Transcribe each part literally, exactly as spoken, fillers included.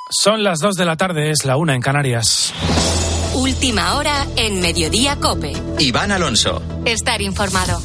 Son las dos de la tarde, es la una en Canarias. Última hora en Mediodía COPE. Iván Alonso. Estar informado.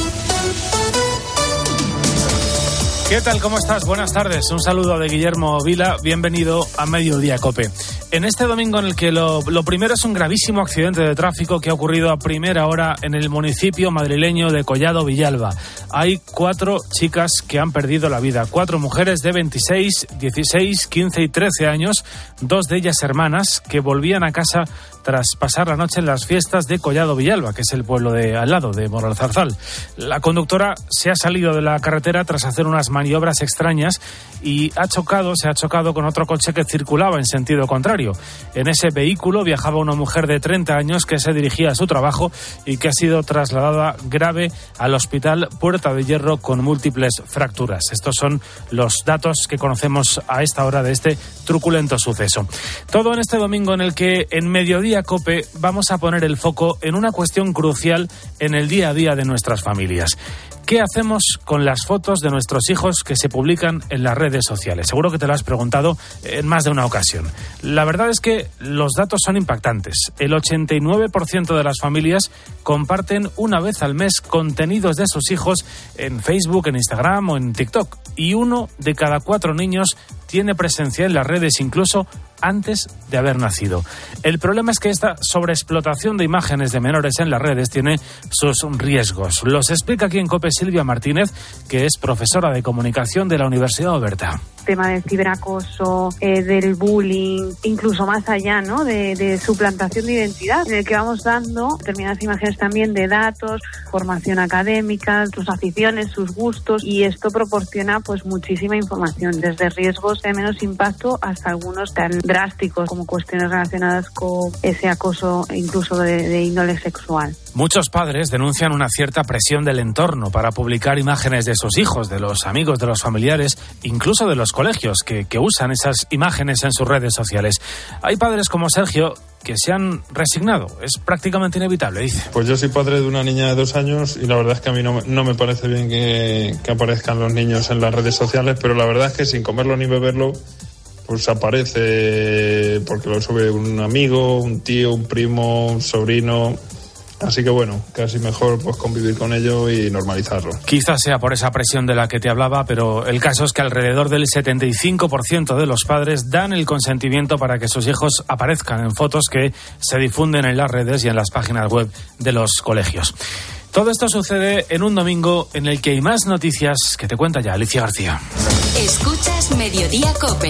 ¿Qué tal? ¿Cómo estás? Buenas tardes. Un saludo de Guillermo Vila. Bienvenido a Mediodía COPE. En este domingo en el que lo, lo primero es un gravísimo accidente de tráfico que ha ocurrido a primera hora en el municipio madrileño de Collado Villalba. Hay cuatro chicas que han perdido la vida. Cuatro mujeres de veintiséis, dieciséis, quince y trece años, dos de ellas hermanas, que volvían a casa tras pasar la noche en las fiestas de Collado Villalba, que es el pueblo de al lado de Moralzarzal. La conductora se ha salido de la carretera tras hacer unas maniobras extrañas y ha chocado, se ha chocado con otro coche que circulaba en sentido contrario. En ese vehículo viajaba una mujer de treinta años que se dirigía a su trabajo y que ha sido trasladada grave al hospital Puerta de Hierro con múltiples fracturas. Estos son los datos que conocemos a esta hora de este truculento suceso. Todo en este domingo en el que en Mediodía COPE vamos a poner el foco en una cuestión crucial en el día a día de nuestras familias. ¿Qué hacemos con las fotos de nuestros hijos que se publican en las redes sociales? Seguro que te lo has preguntado en más de una ocasión. La verdad es que los datos son impactantes. El ochenta y nueve por ciento de las familias comparten una vez al mes contenidos de sus hijos en Facebook, en Instagram o en TikTok. Y uno de cada cuatro niños tiene presencia en las redes incluso antes de haber nacido. El problema es que esta sobreexplotación de imágenes de menores en las redes tiene sus riesgos. Los explica aquí en COPE Silvia Martínez, que es profesora de comunicación de la Universidad Oberta. Tema del ciberacoso, eh, del bullying, incluso más allá, ¿no? De, de suplantación de identidad, en el que vamos dando determinadas imágenes también de datos, formación académica, sus aficiones, sus gustos, y esto proporciona pues muchísima información, desde riesgos de menos impacto hasta algunos tan drásticos como cuestiones relacionadas con ese acoso incluso de, de índole sexual. Muchos padres denuncian una cierta presión del entorno para publicar imágenes de sus hijos, de los amigos, de los familiares, incluso de los colegios que, que usan esas imágenes en sus redes sociales. Hay padres como Sergio que se han resignado. Es prácticamente inevitable, dice. Pues yo soy padre de una niña de dos años y la verdad es que a mí no, no me parece bien que, que aparezcan los niños en las redes sociales, pero la verdad es que sin comerlo ni beberlo, pues aparece porque lo sube un amigo, un tío, un primo, un sobrino. Así que bueno, casi mejor pues convivir con ello y normalizarlo. Quizás sea por esa presión de la que te hablaba, pero el caso es que alrededor del setenta y cinco por ciento de los padres dan el consentimiento para que sus hijos aparezcan en fotos que se difunden en las redes y en las páginas web de los colegios. Todo esto sucede en un domingo en el que hay más noticias que te cuenta ya Alicia García. Escuchas Mediodía COPE.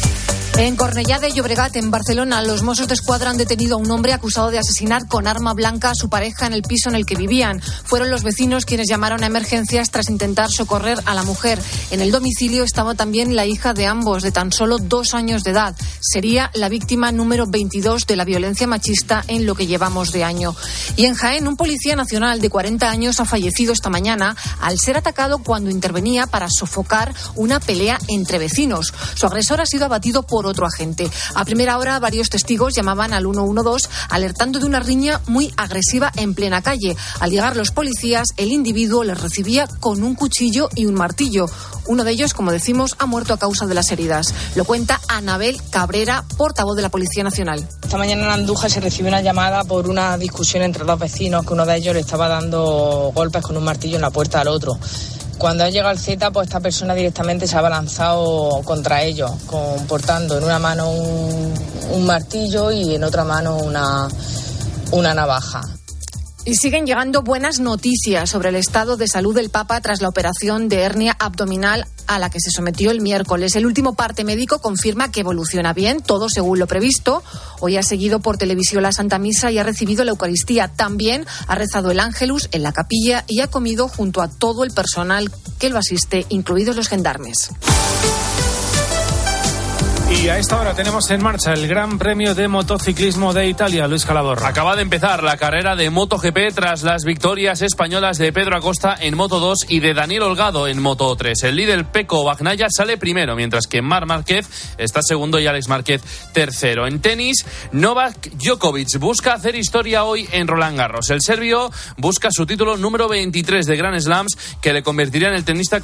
En Cornellá de Llobregat, en Barcelona, los Mossos d'Esquadra han detenido a un hombre acusado de asesinar con arma blanca a su pareja en el piso en el que vivían. Fueron los vecinos quienes llamaron a emergencias tras intentar socorrer a la mujer. En el domicilio estaba también la hija de ambos, de tan solo dos años de edad. Sería la víctima número veintidós de la violencia machista en lo que llevamos de año. Y en Jaén, un policía nacional de cuarenta años ha fallecido esta mañana al ser atacado cuando intervenía para sofocar una pelea entre vecinos. Su agresor ha sido abatido por otro agente. A primera hora, varios testigos llamaban al uno uno dos alertando de una riña muy agresiva en plena calle. Al llegar los policías, el individuo les recibía con un cuchillo y un martillo. Uno de ellos, como decimos, ha muerto a causa de las heridas. Lo cuenta Anabel Cabrera, portavoz de la Policía Nacional. Esta mañana en Andújar se recibió una llamada por una discusión entre dos vecinos, que uno de ellos le estaba dando golpes con un martillo en la puerta al otro. Cuando ha llegado el Z, pues esta persona directamente se ha abalanzado contra ellos, con, portando en una mano un, un martillo y en otra mano una, una navaja. Y siguen llegando buenas noticias sobre el estado de salud del Papa tras la operación de hernia abdominal a la que se sometió el miércoles. El último parte médico confirma que evoluciona bien, todo según lo previsto. Hoy ha seguido por televisión la Santa Misa y ha recibido la Eucaristía. También ha rezado el Ángelus en la capilla y ha comido junto a todo el personal que lo asiste, incluidos los gendarmes. Y a esta hora tenemos en marcha el Gran Premio de Motociclismo de Italia. Luis Calabor. Acaba de empezar la carrera de MotoGP tras las victorias españolas de Pedro Acosta en Moto dos y de Daniel Holgado en Moto tres. El líder Pecco Bagnaia sale primero, mientras que Marc Márquez está segundo y Alex Márquez tercero. En tenis, Novak Djokovic busca hacer historia hoy en Roland Garros. El serbio busca su título número veintitrés de Grand Slams, que le convertiría en el tenista